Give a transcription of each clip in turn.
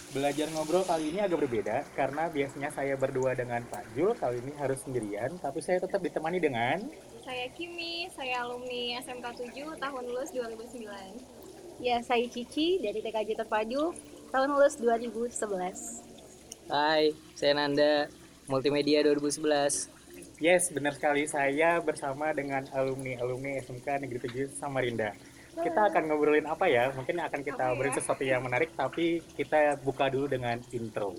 Belajar ngobrol kali ini agak berbeda karena biasanya saya berdua dengan Pak Jul, kali ini harus sendirian, tapi saya tetap ditemani dengan Saya Kimi, saya alumni SMK 7 tahun lulus 2009. Ya, saya Cici dari TKJ Terpadu, tahun lulus 2011. Hai, saya Nanda, Multimedia 2011. Yes, benar sekali saya bersama dengan alumni SMK Negeri 7 Samarinda. Kita akan ngobrolin apa ya? Mungkin akan kita Apa ya? ngobrolin sesuatu yang menarik, tapi kita buka dulu dengan intro.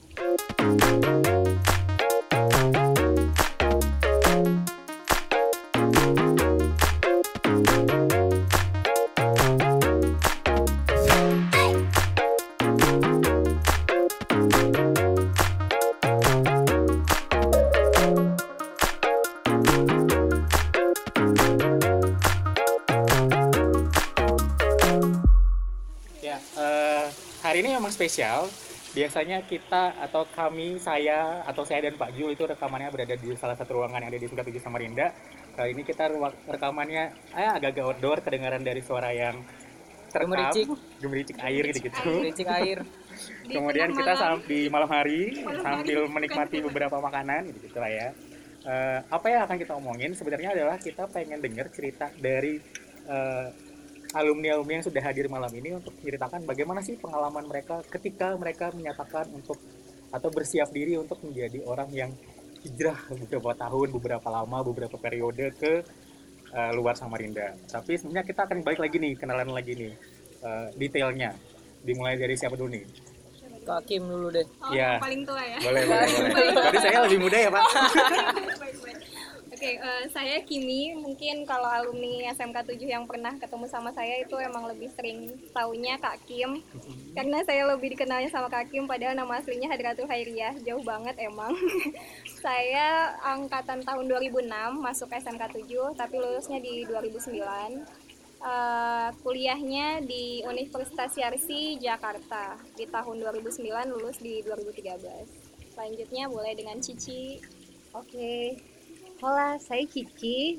Ya, hari ini memang spesial. Biasanya kita atau kami, saya dan Pak Jul itu rekamannya berada di salah satu ruangan yang ada di Tingkat 7 Samarinda. Kali ini kita rekamannya agak-agak outdoor, kedengaran dari suara yang terekam, Gemericik. gemericik air gitu-gitu. Pericik air. Di Kemudian tengah kita malam. di malam hari Malam sambil hari, menikmati bukan beberapa makanan gitu lah ya. Apa yang akan kita omongin sebenarnya adalah kita pengen dengar cerita dari eh, alumni-alumni yang sudah hadir malam ini untuk menceritakan bagaimana sih pengalaman mereka ketika mereka menyatakan untuk atau bersiap diri untuk menjadi orang yang hijrah beberapa tahun, beberapa lama, beberapa periode ke luar Samarinda. Tapi sebenarnya kita akan balik lagi nih, kenalan lagi nih detailnya. Dimulai dari siapa dulu nih? Kak Kim dulu deh. Oh, Ya. yang paling tua ya. Boleh. Berarti saya lebih muda ya, Pak? Baik-baik. Oke, saya Kimi. Mungkin kalau alumni SMK 7 yang pernah ketemu sama saya itu emang lebih sering taunya Kak Kim. Karena saya lebih dikenalnya sama Kak Kim, padahal nama aslinya Hadratul Khairiyah. Jauh banget emang. Saya angkatan tahun 2006 masuk SMK 7, tapi lulusnya di 2009. Kuliahnya di Universitas Yarsi Jakarta di tahun 2009, lulus di 2013. Selanjutnya boleh dengan Cici. Oke, hola, saya Cici.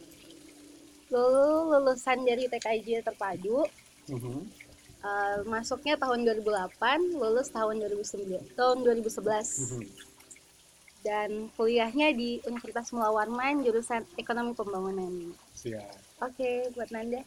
Lulusan dari TKJ Terpadu. Masuknya tahun 2008, lulus tahun 2011. Dan kuliahnya di Universitas Mula Warman, jurusan Ekonomi Pembangunan. Siap. Oke, buat Nanda.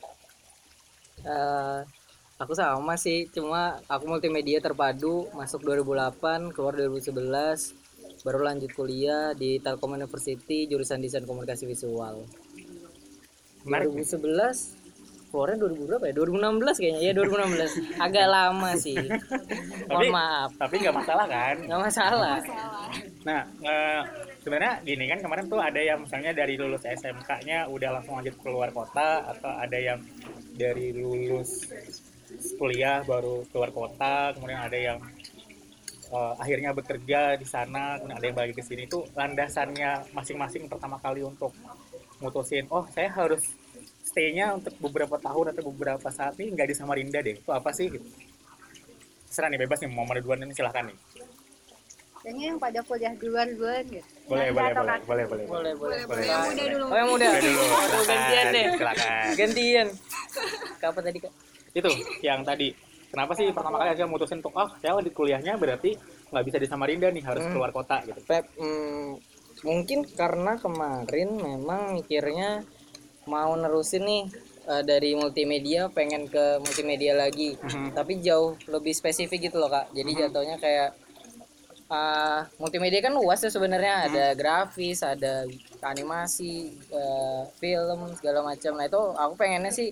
Eh, aku sama sih, cuma aku Multimedia Terpadu, masuk 2008, keluar 2011, baru lanjut kuliah di Telkom University, jurusan Desain Komunikasi Visual. Menarik. 2011, keluarnya 2000 berapa ya? 2016 kayaknya, ya 2016. Agak lama sih. Mohon maaf. Tapi nggak masalah kan? Nggak masalah. Nah, sebenarnya gini kan, kemarin tuh ada yang misalnya dari lulus SMK-nya udah langsung lanjut keluar kota, atau ada yang dari lulus kuliah baru keluar kota, kemudian ada yang akhirnya bekerja di sana, kemudian ada yang balik ke sini. Itu landasannya masing-masing pertama kali untuk mutusin, oh saya harus stay-nya untuk beberapa tahun atau beberapa saat nih nggak di Samarinda deh. Itu apa sih? Gitu. Serah nih, bebas nih, mau mana duluan ini silahkan nih. Kayaknya yang pada kuliah duluan gitu. Boleh. Boleh. Yang muda dulu. Oh, yang muda. Boleh dulu. Aduh, gantian deh. Silakan. Gantian. Kapan tadi, Kak? Itu yang tadi. Kenapa sih pertama kali aja mutusin untuk saya lanjut kuliahnya berarti nggak bisa di Samarinda nih, harus keluar kota gitu. Mungkin karena kemarin memang mikirnya mau nerusin nih dari multimedia pengen ke multimedia lagi, tapi jauh lebih spesifik gitu loh Kak. Jadi jatuhnya kayak multimedia kan luas ya sebenarnya, ada grafis, ada animasi, film segala macam. Nah itu aku pengennya sih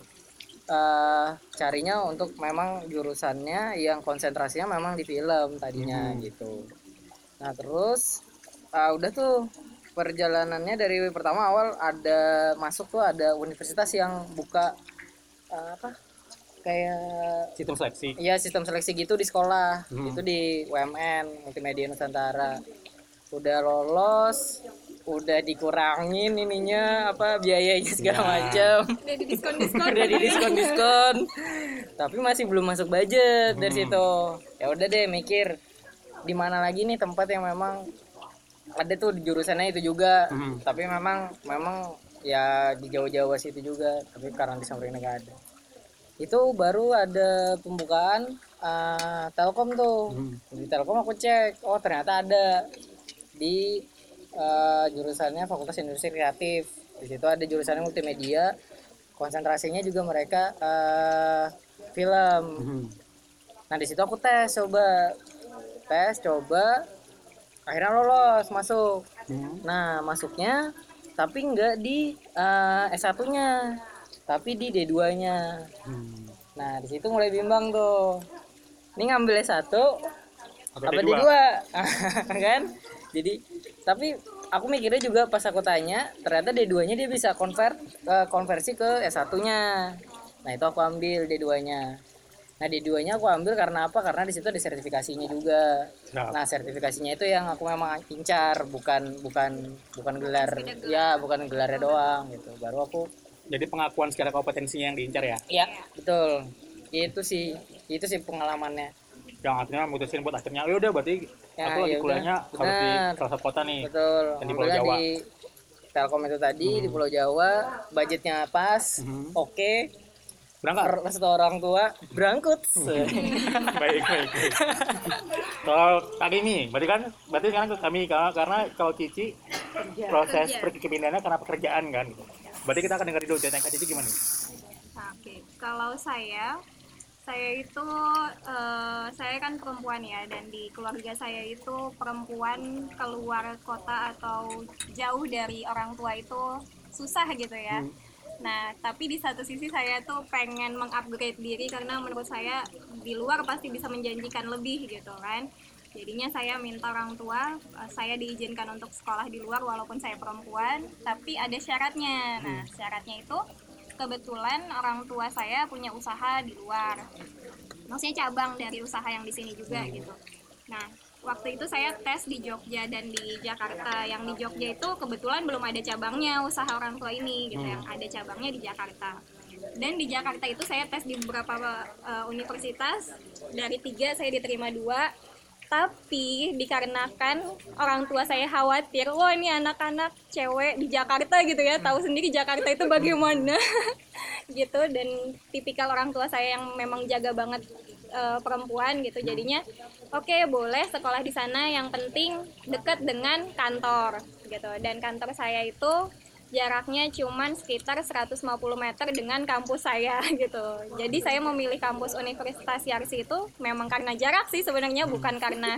carinya untuk memang jurusannya yang konsentrasinya memang di film tadinya gitu. Nah terus udah tuh perjalanannya dari pertama awal ada masuk tuh ada universitas yang buka kayak sistem seleksi gitu di sekolah. Itu di UMN Multimedia Nusantara. Udah lolos, udah dikurangin ininya biayanya segala macam. Udah di diskon. Udah di diskon. Tapi masih belum masuk budget dari situ. Ya udah deh mikir di mana lagi nih tempat yang memang ada tuh di jurusannya itu juga. Tapi memang ya di Jawa-Jawa situ juga, tapi karena di Samarinda nggak ada. Itu baru ada pembukaan Telkom tuh. Di Telkom aku cek, oh ternyata ada di jurusannya Fakultas Industri Kreatif. Di situ ada jurusannya multimedia, konsentrasinya juga mereka film. Nah di situ aku tes coba, akhirnya lolos masuk. Nah masuknya tapi nggak di S1-nya, tapi di D2-nya. Nah di situ mulai bimbang tuh, ini ngambil S1 apa D2 kan. Jadi tapi aku mikirnya juga pas aku tanya, ternyata D2-nya dia bisa konversi ke S1-nya. Nah itu aku ambil D2-nya. Nah D2-nya aku ambil karena apa? Karena di situ ada sertifikasinya juga. Nah sertifikasinya itu yang aku memang incar, bukan gelar, ya bukan gelarnya doang gitu. Baru aku. Jadi pengakuan secara kompetensinya yang diincar ya? Iya betul. Itu sih pengalamannya. Yang akhirnya mutusin buat akhirnya, ya udah berarti Ya, aku lagi kuliahnya harus di salah satu kota nih. Betul. Dan di Pulau Jawa. Di Telkom itu tadi di Pulau Jawa, budgetnya pas, oke. Berangkat. Restu orang tua berangkut. baik. Kalau Kak Kimi, berarti sekarang ke kami karena kalau Cici proses perpindahannya karena pekerjaan kan. Berarti kita akan dengar dulu cerita Kak Cici gimana? Oke, kalau saya itu saya kan perempuan ya, dan di keluarga saya itu perempuan keluar kota atau jauh dari orang tua itu susah gitu ya. Nah, tapi di satu sisi saya tuh pengen mengupgrade diri karena menurut saya di luar pasti bisa menjanjikan lebih gitu kan. Jadinya saya minta orang tua, saya diizinkan untuk sekolah di luar walaupun saya perempuan, tapi ada syaratnya. Nah, syaratnya itu kebetulan orang tua saya punya usaha di luar. Maksudnya cabang dari usaha yang di sini juga gitu. Nah, waktu itu saya tes di Jogja dan di Jakarta. Yang di Jogja itu kebetulan belum ada cabangnya usaha orang tua ini gitu. Yang ada cabangnya di Jakarta. Dan di Jakarta itu saya tes di beberapa universitas. Dari 3 saya diterima 2. Tapi dikarenakan orang tua saya khawatir, wah ini anak-anak cewek di Jakarta gitu ya, tahu sendiri Jakarta itu bagaimana gitu. Dan tipikal orang tua saya yang memang jaga banget perempuan gitu, jadinya oke, boleh sekolah di sana, yang penting dekat dengan kantor gitu. Dan kantor saya itu jaraknya cuman sekitar 150 meter dengan kampus saya gitu. Jadi saya memilih kampus Universitas Yarsi itu memang karena jarak sih sebenarnya, bukan karena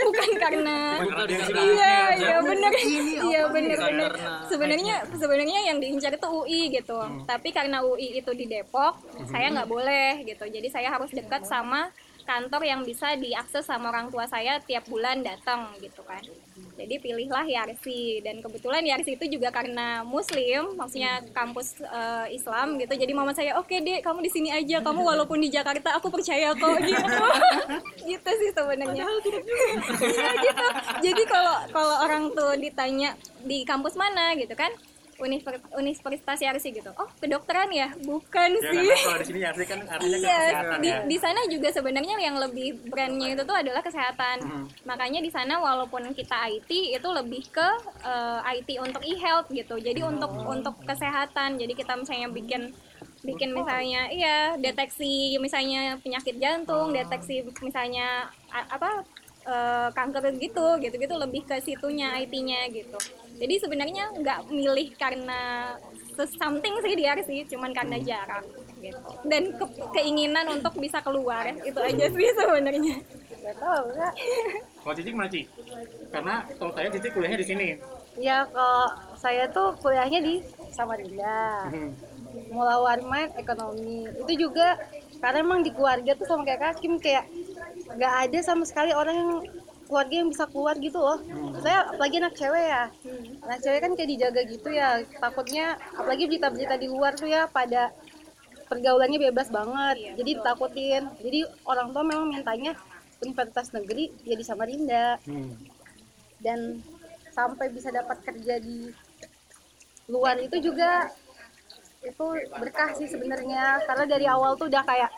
iya benar. Sebenarnya yang diincar itu UI gitu. Tapi karena UI itu di Depok, saya nggak boleh gitu. Jadi saya harus dekat sama kantor yang bisa diakses sama orang tua saya tiap bulan datang gitu kan. Jadi pilihlah Yarsi, dan kebetulan Yarsi itu juga karena Muslim, maksudnya kampus Islam gitu. Jadi mama saya, oke deh, kamu di sini aja, kamu walaupun di Jakarta aku percaya kok gitu. Gitu sih sebenarnya. Iya gitu. Jadi kalau orang tuh ditanya di kampus mana gitu kan, Universitas Yarsi gitu. Oh, kedokteran ya? Bukan ya, sih. Kalau di sini Yarsi kan artinya kesehatan. Di sana juga sebenarnya yang lebih brandnya itu tuh adalah kesehatan. Makanya di sana walaupun kita IT itu lebih ke IT untuk e-health gitu. Jadi untuk kesehatan. Jadi kita misalnya bikin misalnya deteksi misalnya penyakit jantung, deteksi misalnya kanker gitu lebih ke situnya IT-nya gitu. Jadi sebenarnya nggak milih karena something sih di Yarsi, cuman karena jarak gitu. Dan keinginan untuk bisa keluar, itu aja sih sebenarnya. Gak tahu nggak? Kalau Cici gimana Ci? Karena kalau saya Cici kuliahnya di sini. Ya kalau saya tuh kuliahnya di Samarinda. Mula Warman Ekonomi. Itu juga karena emang di keluarga tuh sama kayak Kakim, kayak nggak ada sama sekali orang yang keluarga yang bisa keluar gitu loh. Saya apalagi anak cewek ya. Anak cewek kan kayak dijaga gitu ya. Takutnya apalagi berita-berita di luar tuh ya pada pergaulannya bebas banget. Jadi ditakutin. Jadi orang tua memang mintanya universitas negeri ya di Samarinda. Dan sampai bisa dapat kerja di luar itu juga itu berkah sih sebenarnya, karena dari awal tuh udah kayak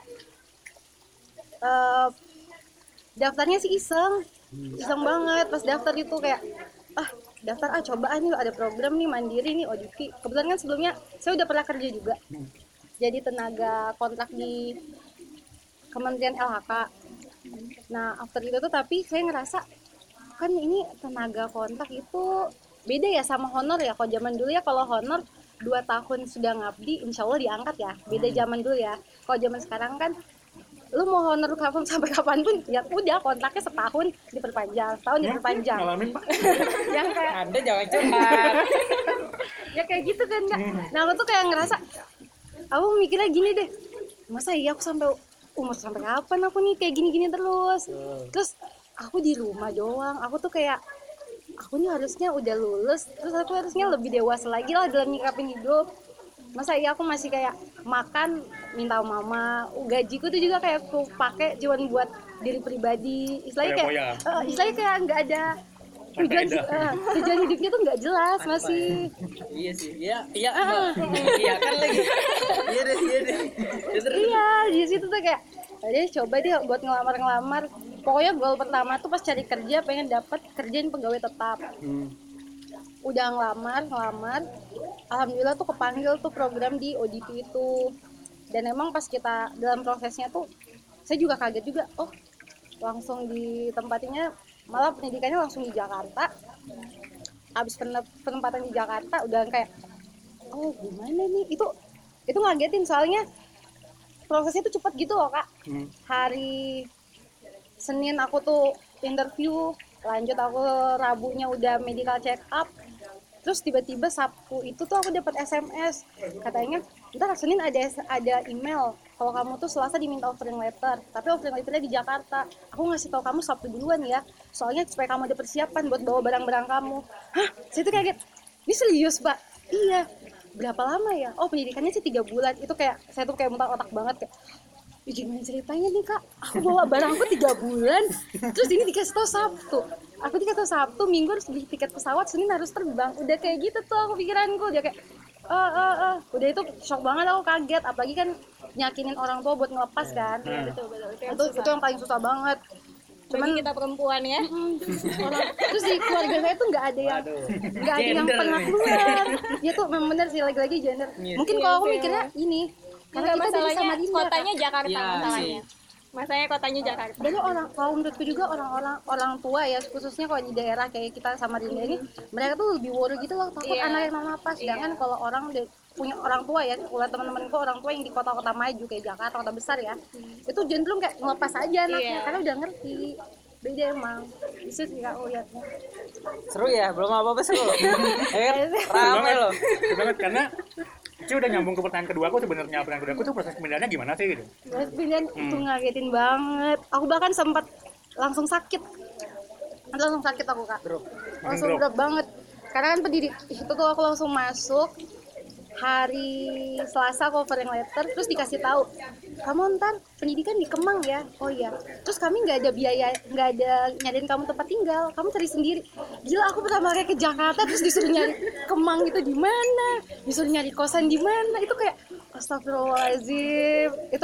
daftarnya sih iseng banget. Pas daftar itu kayak daftar coba nih ada program nih mandiri nih OJK. Kebetulan kan sebelumnya saya udah pernah kerja juga jadi tenaga kontrak di Kementerian LHK. Nah after itu tuh tapi saya ngerasa kan ini tenaga kontak itu beda ya sama honor ya. Kalau zaman dulu ya, kalau honor 2 tahun sudah ngabdi insya Allah diangkat ya, beda zaman dulu ya. Kalau zaman sekarang kan lu mau honor kapan sampai kapanpun ya udah, kontraknya setahun diperpanjang, setahun diperpanjang. Ngalamin Pak. Yang kayak Anda jangan curhat. ya kayak gitu kan Kak. Nah aku tuh kayak ngerasa, aku mikirnya gini deh, masa iya aku sampai umur sampai kapan aku nih kayak gini-gini terus aku di rumah doang. Aku tuh kayak aku nih harusnya udah lulus, terus aku harusnya lebih dewasa lagi lah dalam nyikapin hidup. Masa iya aku masih kayak makan minta mama, gajiku tuh juga kayak aku pakai cuman buat diri pribadi, istilahnya kayak nggak ada tujuan hidupnya tuh nggak jelas masih. Iya sih, iya kan lagi. Iya deh. Iya di situ tuh kayak jadi coba deh buat ngelamar. Pokoknya goal pertama tuh pas cari kerja pengen dapat kerjaan pegawai tetap. Udah ngelamar, alhamdulillah tuh kepanggil tuh program di ODP itu. Dan emang pas kita dalam prosesnya tuh saya juga kaget juga, oh langsung ditempatinnya, malah pendidikannya langsung di Jakarta. Habis penempatan di Jakarta udah kayak oh gimana nih, itu ngagetin soalnya prosesnya tuh cepet gitu loh Kak. Hari Senin aku tuh interview, lanjut aku Rabunya udah medical check up, terus tiba-tiba Sabtu itu tuh aku dapat SMS katanya ntar Senin ada email kalau kamu tuh Selasa diminta offering letter, tapi offering letternya di Jakarta. Aku ngasih tahu kamu Sabtu duluan ya, soalnya supaya kamu ada persiapan buat bawa barang-barang kamu. Hah, saya tuh kaget, ini serius Pak? Iya. Berapa lama ya? Oh pendidikannya sih 3 bulan. Itu kayak saya tuh kayak mutar otak banget kayak gimana ceritanya nih Kak, aku bawa barangku 3 bulan terus ini dikasih tau Sabtu, aku dikasih tau Sabtu, Minggu harus beli tiket pesawat, Senin harus terbang. Udah kayak gitu tuh aku pikiranku, dia kayak udah itu shock banget, aku kaget, apalagi kan nyakinin orang tua buat ngelepas kan. Betul. Itu yang paling susah banget. Cuman kita perempuan ya. Terus di keluarga saya tuh nggak ada yang pernah keluar. Ya tuh memang bener sih, lagi-lagi gender. Mungkin kalau aku mikirnya ini karena kita dari Samarinda, kotanya Jakarta ya, masalahnya. Masalahnya kotanya Jakarta. Dan kalau menurutku juga orang tua ya, khususnya kalau di daerah kayak kita Samarinda ini, mereka tuh lebih worry gitu loh, takut anaknya apa. Sedangkan kalau orang punya orang tua ya, kalau teman-temanku orang tua yang di kota-kota maju kayak Jakarta, kota besar ya, itu cenderung kayak ngelepas aja anaknya karena udah ngerti. Beda emang. Bisa sih Kak lihatnya. Seru ya, belum apa-apa seru. Ramai loh. Seru banget karena Ci udah nyambung ke pertanyaan kedua aku sebenarnya. Pertanyaan kedua aku tuh proses pemindahannya gimana sih gitu? Proses pemindahan itu ngagetin banget. Aku bahkan sempat langsung sakit aku Kak. Langsung drop banget. Karena kan itu tuh aku langsung masuk hari Selasa offering letter, terus dikasih tahu kamu ntar pendidikan di Kemang ya. Oh iya. Terus kami nggak ada biaya, nggak ada nyariin kamu tempat tinggal, kamu cari sendiri. Gila, aku pertama kali ke Jakarta terus disuruh nyari Kemang itu di mana, disuruh nyari kosan di mana, itu kayak astagfirullahaladzim. Itu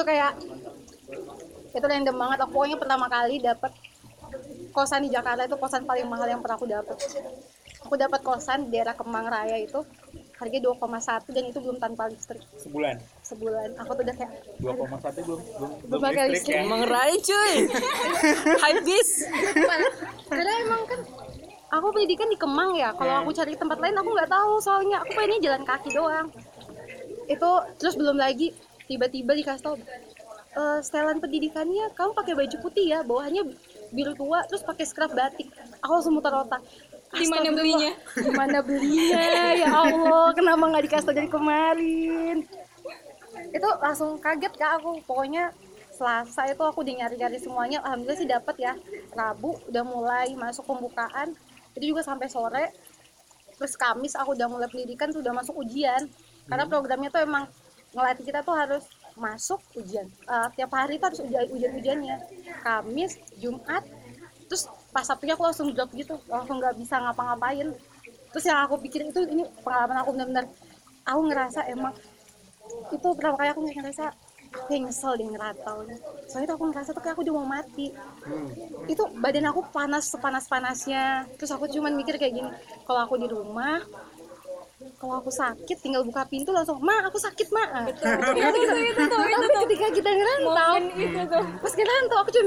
random banget. Aku pokoknya pertama kali dapet kosan di Jakarta itu kosan paling mahal yang pernah aku dapet. Aku dapat kosan di daerah Kemang Raya itu harganya 2,1 dan itu belum tanpa listrik. Sebulan. Aku tuh udah kayak 2,1 belum pakai listrik. Emang Rai cuy. Habis. Karena emang kan aku pendidikan di Kemang ya. Kalau aku cari tempat lain aku nggak tahu, soalnya aku pengennya jalan kaki doang. Itu terus belum lagi tiba-tiba dikasih tahu setelan pendidikannya kamu pakai baju putih ya, bawahannya biru tua, terus pakai scarf batik. Aku langsung muter otak. Di mana belinya? Ya Allah, kenapa nggak dikasih tahu dari kemarin? Itu langsung kaget Kak aku. Pokoknya Selasa itu aku udah nyari-nyari semuanya. Alhamdulillah sih dapat ya. Rabu udah mulai masuk pembukaan. Itu juga sampai sore. Terus Kamis aku udah mulai pendidikan, tuh udah masuk ujian. Karena programnya tuh emang ngelatih kita tuh harus masuk ujian. Tiap hari tuh harus ujian-ujiannya. Kamis, Jumat, terus pas Sabtunya aku langsung drop gitu, langsung nggak bisa ngapa-ngapain. Terus yang aku pikir itu ini pengalaman aku benar-benar, aku ngerasa emang itu pertama kali aku ngerasa kayak nyesel deh ngeratau. Soalnya aku ngerasa tuh kayak aku udah mau mati. Itu badan aku panas sepanas-panasnya. Terus aku cuman mikir kayak gini, kalau aku di rumah, kalau aku sakit tinggal buka pintu langsung, "Ma, aku sakit, Ma." Itu. Tapi ketika kita ngerantau, pas kita ngerantau aku cuma mikir,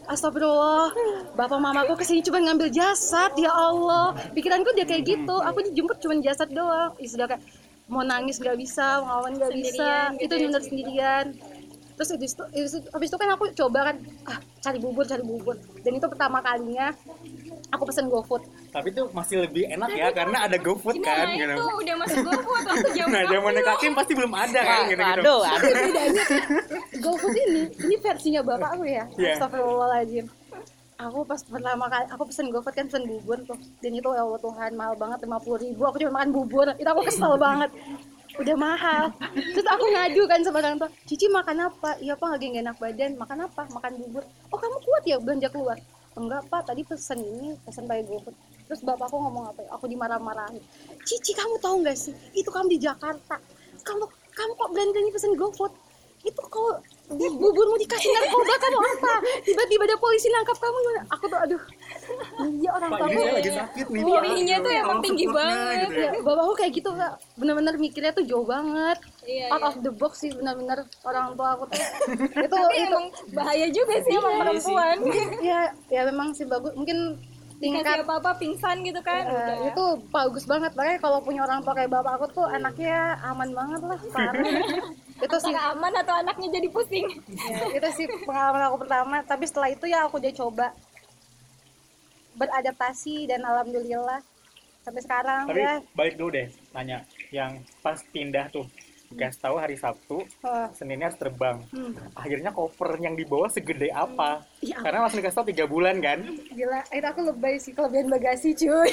astagfirullah, bapak mamaku kesini cuma ngambil jasad, ya Allah. Pikiranku dia kayak gitu, aku dijemput cuma jasad doang. Sudah kayak mau nangis nggak bisa, mau ngelawan nggak bisa, Sendirian gitu itu ya, benar sendirian. Terus habis itu kan aku coba kan cari bubur, dan itu pertama kalinya aku pesen GoFood. Tapi itu masih lebih enak ya karena ada GoFood Nah kan gitu. itu udah masuk GoFood waktu jam Nah, zamannya Kakim pasti belum ada kan gitu-gitu. Aduh. Bedanya GoFood ini versinya bapakku ya. Iya. Astagfirullahaladzim. Aku pas pertama kali aku pesen GoFood kan pesen bubur tuh, dan itu ya Allah Tuhan mahal banget, 50.000. Aku cuma makan bubur, itu aku kesel banget, udah mahal. Terus aku ngadu kan sama orang tua, Cici makan apa? Iya Pak, lagi gak enak badan. Makan apa? Makan bubur. Oh kamu kuat ya belanja keluar? Enggak Pak, tadi pesen pakai GoFood. Terus bapakku ngomong apa ya? Aku dimarah-marahin. Cici, kamu tahu nggak sih? Itu kamu di Jakarta. Kamu kok berani pesen GoFood? Itu kalau buburmu dikasih narkoba kan apa? Tiba-tiba ada polisi nangkap kamu gimana? Aku tuh aduh. Iya orang Pak, tua. ini saya lagi sakit nih. Dirinya tuh emang Tolong tinggi supportnya, banget. gitu ya. Ya, bapakku kayak gitu Kak. Benar-benar mikirnya tuh jauh banget. Iya, Out iya. of the box sih benar-benar orang tua aku tuh. itu Tapi itu emang bahaya juga sih emang perempuan. ya memang sih bagus. Mungkin Dikasih tingkat apa-apa pingsan gitu kan. Udah. itu bagus banget. Makanya kalau punya orang tua kayak bapak aku tuh anaknya aman banget lah, parah. Itu sih Apakah aman atau anaknya jadi pusing? ya, itu sih pengalaman aku pertama. Tapi setelah itu ya aku udah coba beradaptasi dan alhamdulillah sampai sekarang Tapi ya. balik dulu deh, tanya yang pas pindah tuh, kasih tahu hari Sabtu, Oh, Seninnya harus terbang. Akhirnya koper yang dibawa segede apa? Iya. Karena langsung dikasih tahu 3 bulan kan? gila, itu aku lebay sih kelebihan bagasi cuy.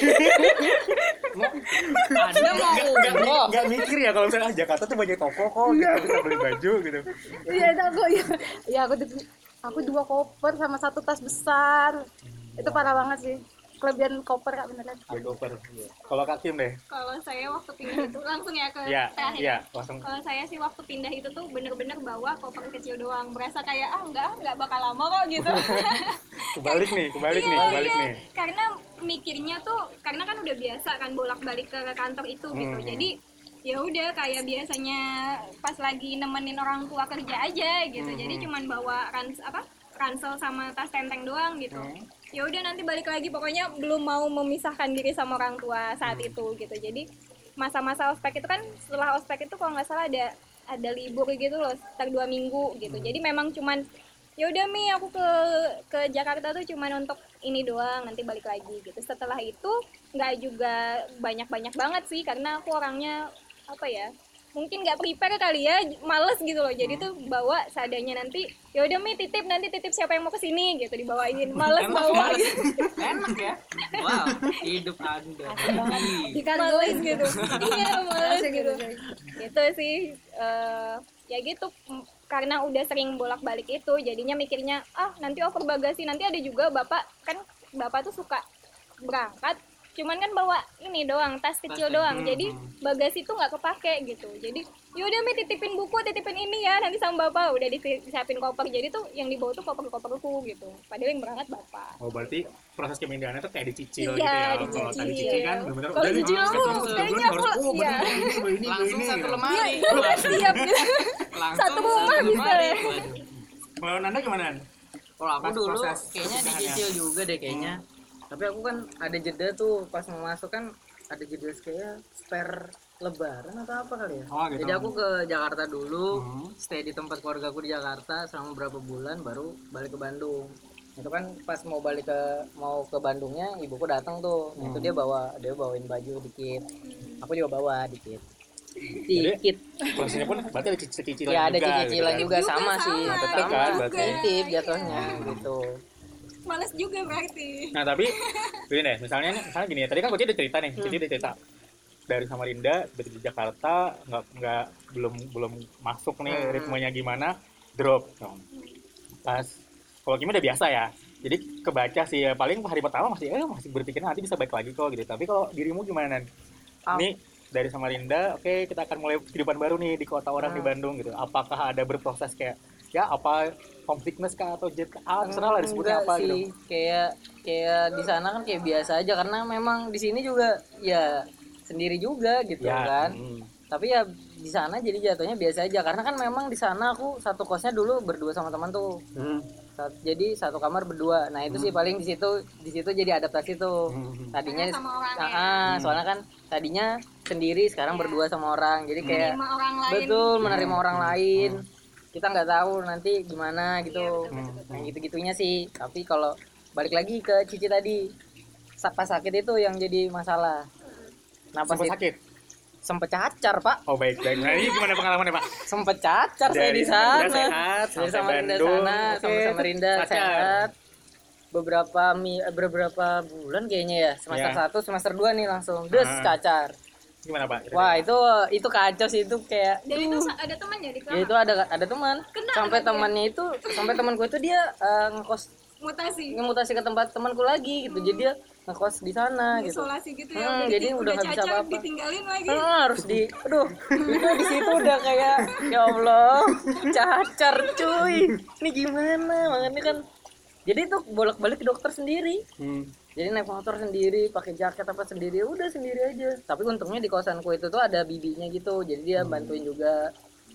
Anda mau umroh. Nggak mikir ya kalau misalnya Jakarta tuh banyak toko kok, gitu, bisa beli baju gitu. Iya, itu aku ya aku 2 koper sama 1 tas besar. Itu parah banget sih. Kelebihan koper Kak beneran. Beli koper. Kalau Kak Kim deh, Kalau saya waktu pindah itu langsung ya ke ya, terakhir. ya, langsung. Kalau saya sih waktu pindah itu tuh bener-bener bawa koper kecil doang, berasa kayak nggak bakal lama kok gitu. Kebalik nih. Iya. Karena mikirnya tuh, karena kan udah biasa kan bolak-balik ke kantor itu gitu. Jadi ya udah kayak biasanya pas lagi nemenin orang tua kerja aja gitu. Jadi cuman bawa ransel sama tas tenteng doang gitu. Ya udah nanti balik lagi, pokoknya belum mau memisahkan diri sama orang tua saat itu gitu. Jadi masa-masa ospek itu kan, setelah ospek itu kalau nggak salah ada libur gitu loh, sekitar 2 minggu gitu. Jadi memang cuman ya udah Mi, aku ke Jakarta tuh cuman untuk ini doang, nanti balik lagi gitu. Setelah itu nggak juga banyak banget sih, karena aku orangnya apa ya, mungkin nggak prepare kali ya, males gitu loh. Jadi tuh bawa seadanya, nanti ya udah Mi titip siapa yang mau kesini gitu, dibawain. Males bawa gitu. Enak ya. Wow, hidup Anda. Males gitu. Iya males Asik gitu. gitu. Itu sih ya gitu, karena udah sering bolak-balik itu jadinya mikirnya nanti over bagasi. Nanti ada juga bapak tuh suka berangkat cuman kan bawa ini doang, tas kecil doang, jadi bagasi tuh nggak kepake gitu. Jadi yaudah Mi titipin buku, titipin ini ya nanti sama bapak, udah disiapin koper. Jadi tuh yang dibawa tuh koperku gitu, padahal yang berangkat bapak. Oh, berarti proses pemindahannya tuh kayak dicicil Iya, gitu ya. Kalau dicicil. tadi cicil kan benar-benar Kalau nih, cicil setelah tuh, 3 bulan kayaknya harus aku- bener iya. ini Langsung gitu. satu lemari. Udah siap gitu. Langsung Satu rumah bisa lemari. ya. Waduh. Kalau Nanda gimana? Kalau aku Pas dulu proses kayaknya pemindahannya. dicicil juga deh kayaknya. Tapi aku kan ada jeda tuh pas mau masuk kan, ada jeda kayak spare lebaran atau apa kali ya. Oh, gitu. Jadi aku ke Jakarta dulu, stay di tempat keluarga aku di Jakarta selama beberapa bulan, baru balik ke Bandung. Itu kan pas mau ke Bandungnya, ibuku datang tuh. Nah, itu dia bawain baju dikit. Aku juga bawa dikit. Dikit. Prosesnya pun berarti ada cicilan Ya ada juga, cicilan gitu juga Juga sama sih. sama, tetap Sama. kan, berarti. Titip jatuhnya gitu. Males juga berarti. Nah, tapi gini deh, misalnya gini ya, tadi kan Cici udah cerita nih, Cici udah cerita dari Samarinda di Jakarta belum masuk nih ritmenya gimana, drop. Pas kalau Kimi udah biasa ya, jadi kebaca sih ya, paling hari pertama masih berpikir nanti bisa balik lagi kok gitu. Tapi kalau dirimu gimana Nan? Nih dari Samarinda, oke, kita akan mulai kehidupan baru nih di kota orang di Bandung gitu. Apakah ada berproses kayak ya apa konflikness kah atau terserah lah disebutnya Enggak apa sih, gitu. kayak di sana kan kayak biasa aja, karena memang di sini juga ya sendiri juga gitu Ya, kan. Tapi ya di sana jadi jatuhnya biasa aja, karena kan memang di sana aku satu kosnya dulu berdua sama teman tuh. Jadi satu kamar berdua. Nah itu sih paling di situ jadi adaptasi tuh. Tadinya Karena sama orang ya. soalnya kan tadinya sendiri, sekarang berdua sama orang. Jadi kayak Menerima orang lain. betul menerima orang lain. Kita nggak tahu nanti gimana gitu. Nah gitu-gitunya sih. Tapi kalau balik lagi ke Cici tadi, pas sakit itu yang jadi masalah. Nah pas Sempat sakit. sempet cacar Pak. Oh baik. Nah ini gimana pengalamannya Pak? Sempet cacar saya Dari di sana. udah sehat Dari sampai Samarinda Bandung. sana, Oke, sama Samarinda cacar. sehat. Beberapa bulan kayaknya ya. Semester Ya. 1, semester 2 nih langsung des cacar. Gimana Pak? Wah, itu kacau sih, itu kayak Dan itu ada temannya di ya kelas. itu ada teman. Kena Sampai berarti ya? temannya itu, sampai temanku itu dia ngekos Mutasi. ngemutasi ke tempat temanku lagi gitu. Jadi dia ngekos di sana gitu. Isolasi gitu ya. Jadi udah nggak bisa cacar, apa-apa. ditinggalin lagi. Harus itu di situ udah kayak ya Allah cacar cuy, ini gimana makanya kan, jadi tuh bolak-balik ke dokter sendiri, jadi naik motor sendiri, pakai jaket apa sendiri, udah sendiri aja. Tapi untungnya di kosanku itu tuh ada bibinya gitu, jadi dia bantuin juga.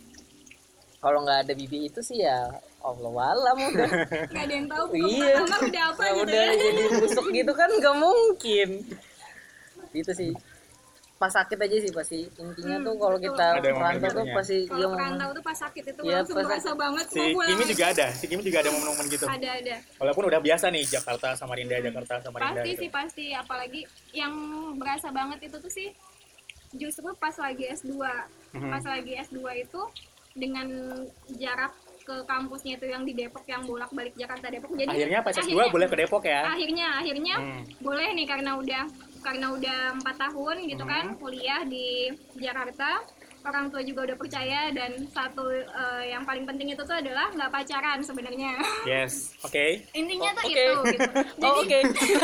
Kalau nggak ada bibi itu sih ya Allah alam udah. Nggak ada yang tahu Iya. kamar udah apa Ya gitu udah ya. jadi busuk gitu kan nggak mungkin. Gitu sih. Pas sakit aja sih pasti. Intinya tuh kalau kita Ada momen merantau tuh gitunya. pasti Kalau perantau tuh pas sakit itu Iya, langsung pas berasa banget Si mau pulang. Kimi juga ada. Si Kimi juga ada momen-momen gitu. Ada. Walaupun udah biasa nih Jakarta Samarinda Pasti gitu. sih pasti, apalagi yang berasa banget itu tuh sih justru pas lagi S2. Pas lagi S2 itu dengan jarak ke kampusnya itu yang di Depok, yang bolak-balik Jakarta Depok. Jadi Akhirnya pas S2 boleh ke Depok ya. akhirnya boleh nih karena udah 4 tahun gitu kan kuliah di Jakarta. Orang tua juga udah percaya, dan satu yang paling penting itu tuh adalah nggak pacaran sebenarnya. Yes. Oke. Intinya tuh Oke. itu gitu. Jadi Oke.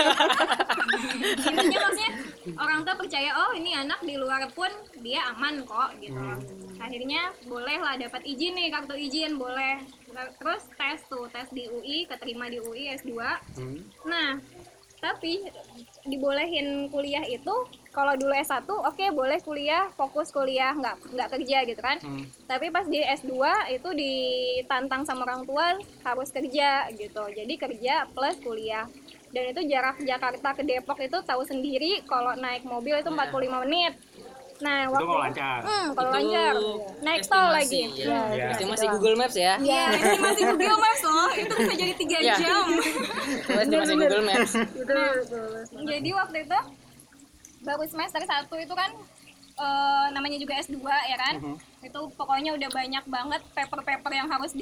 intinya maksudnya orang tua percaya, oh ini anak di luar pun dia aman kok gitu. Akhirnya boleh lah dapat izin nih, kartu izin boleh. Terus tes di UI, keterima di UI S2. Nah tapi dibolehin kuliah itu kalau dulu S1 oke, boleh kuliah, fokus kuliah, nggak kerja gitu kan. Tapi pas di S2 itu ditantang sama orang tua harus kerja gitu, jadi kerja plus kuliah. Dan itu jarak Jakarta ke Depok itu tahu sendiri, kalau naik mobil itu 45 menit. Nah, Itu kalau lancar. kalau lancar naik tol lagi. Ya. Estimasi Google Maps ya. Iya, estimasi Google Maps loh, itu bisa jadi 3 Iya. jam. Estimasi Google Maps. Jadi waktu itu baru semester 1 itu kan namanya juga S2 ya kan. Itu pokoknya udah banyak banget paper-paper yang harus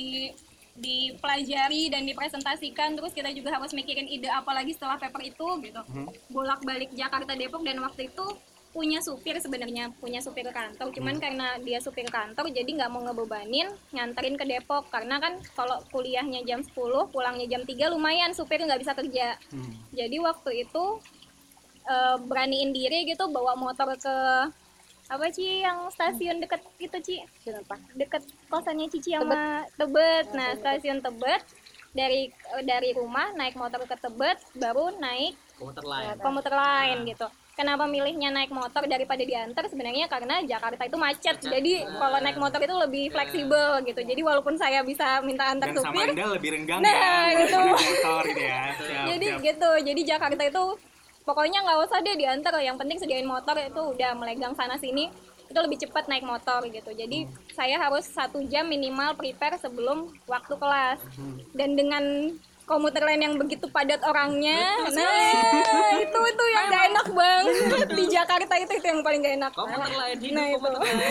dipelajari dan dipresentasikan, terus kita juga harus mikirin ide apa lagi setelah paper itu gitu. Bolak-balik Jakarta Depok, dan waktu itu punya supir kantor, cuman karena dia supir kantor jadi nggak mau ngebebanin nganterin ke Depok, karena kan kalau kuliahnya jam 10 pulangnya jam 3 lumayan supir nggak bisa kerja. Jadi waktu itu beraniin diri gitu, bawa motor ke apa Ci, yang stasiun deket gitu Ci, deket kosannya Cici sama Tebet. Nah stasiun Tebet, dari rumah naik motor ke Tebet, baru naik komuter lain gitu. Kenapa milihnya naik motor daripada diantar? Sebenarnya karena Jakarta itu macet. Jadi kalau naik motor itu lebih fleksibel gitu. Jadi walaupun saya bisa minta antar Dan supir, Samarinda lebih renggang Nah, ya. gitu. Motor gitu ya. Siap, jadi siap. gitu. Jadi Jakarta itu pokoknya nggak usah deh diantar, yang penting sediain motor, itu udah melegang sana sini. Itu lebih cepat naik motor gitu. Jadi saya harus 1 jam minimal prepare sebelum waktu kelas. Dan dengan komuter lain yang begitu padat orangnya, nah itu yang gak enak banget di Jakarta, itu yang paling gak enak. Nah itu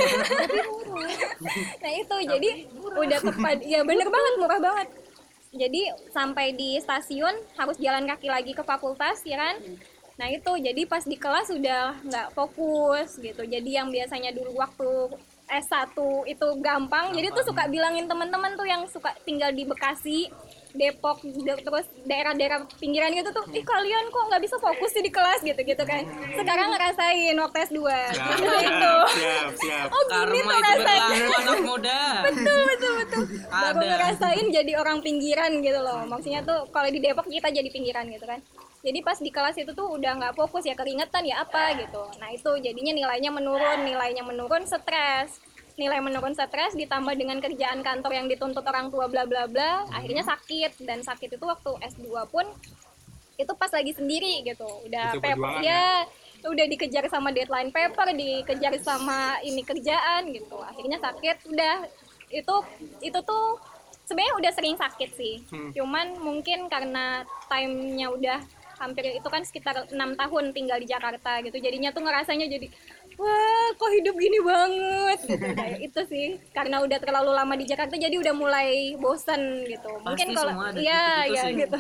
nah itu jadi udah tepat ya, bener banget, murah banget. Jadi sampai di stasiun harus jalan kaki lagi ke fakultas ya kan. Nah itu jadi pas di kelas udah nggak fokus gitu. Jadi yang biasanya dulu waktu S1 itu gampang. Jadi tuh suka bilangin teman-teman tuh yang suka tinggal di Bekasi, Depok, terus daerah-daerah pinggiran gitu tuh, ih kalian kok nggak bisa fokus sih di kelas gitu kan. Sekarang ngerasain waktu S2 gitu. Siap. Oh gini tuh rasanya. Anak muda. Betul. Baru ngerasain jadi orang pinggiran gitu loh. Maksudnya tuh kalau di Depok kita jadi pinggiran gitu kan. Jadi pas di kelas itu tuh udah nggak fokus ya, keringetan ya apa gitu. Nah itu jadinya nilainya menurun, stres. nilai menurun, stres, ditambah dengan kerjaan kantor yang dituntut orang tua bla bla bla, akhirnya sakit. Dan sakit itu waktu S2 pun itu pas lagi sendiri gitu, udah Itu perjuangan, ya udah dikejar sama deadline paper, dikejar sama ini kerjaan gitu, akhirnya sakit. Udah itu tuh sebenarnya udah sering sakit sih, cuman mungkin karena time-nya udah hampir, itu kan sekitar 6 tahun tinggal di Jakarta gitu, jadinya tuh ngerasanya jadi wah kok hidup gini banget gitu. Kayak itu sih, karena udah terlalu lama di Jakarta jadi udah mulai bosan gitu. Mungkin kalau iya ya gitu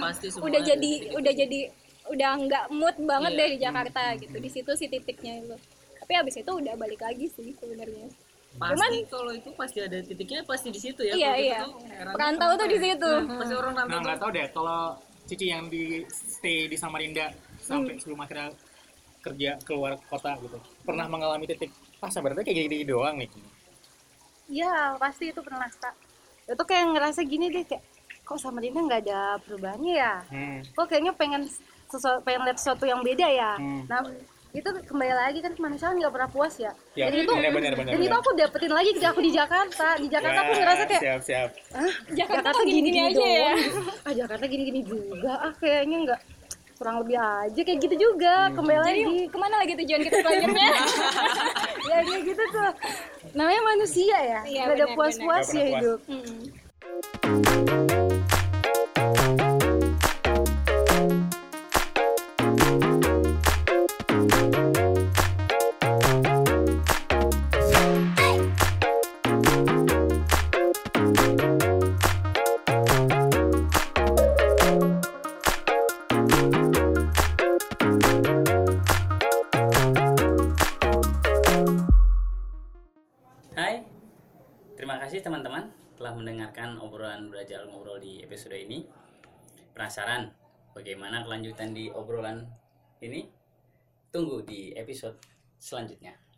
udah nggak mood banget deh di Jakarta gitu. Di situ sih titiknya itu, tapi abis itu udah balik lagi sih sebenarnya. Cuman kalau itu pasti ada titiknya, pasti di situ ya. Iya. Perantau tuh di situ. Pasti orang rantau. Nah, nggak tahu deh kalau Cici yang di stay di Samarinda sampai sebelum akhirnya kerja keluar kota gitu, pernah mengalami titik berarti kayak gini doang nih? Ya pasti itu pernah Kak. Itu kayak ngerasa gini deh, kayak kok Samarinda nggak ada perubahannya ya, kok kayaknya pengen lihat sesuatu yang beda ya. Nah itu kembali lagi kan, kemanusiaan nggak pernah puas ya. Dan itu itu aku dapetin lagi ketika aku di Jakarta. Aku ngerasa kayak siap. Jakarta gini-gini aja ya. Jakarta gini-gini juga. Kayaknya nggak, kurang lebih aja kayak gitu juga. Kembali lagi kemana lagi tujuan kita selanjutnya? Ya kayak gitu tuh. Namanya manusia ya. Nggak ada puas-puasnya hidup. Hai, terima kasih teman-teman telah mendengarkan obrolan belajar ngobrol di episode ini. Penasaran bagaimana kelanjutan di obrolan ini? Tunggu di episode selanjutnya.